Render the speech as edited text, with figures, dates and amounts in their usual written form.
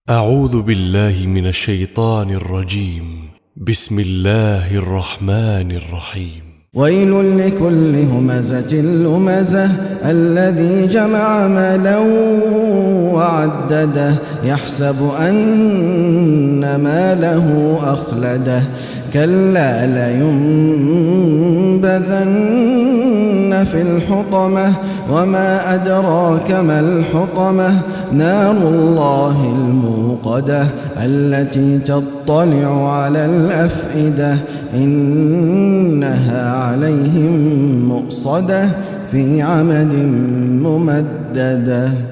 أعوذ بالله من الشيطان الرجيم. بسم الله الرحمن الرحيم. ويل لكل همزة لمزة الذي جمع مالا وعدده يحسب أن ماله أخلده كلا لينبذن في الحطمة وما أدراك ما الحطمة نار الله الموقدة التي تطلع على الأفئدة إنها عليهم مؤصدة في عمد ممددة.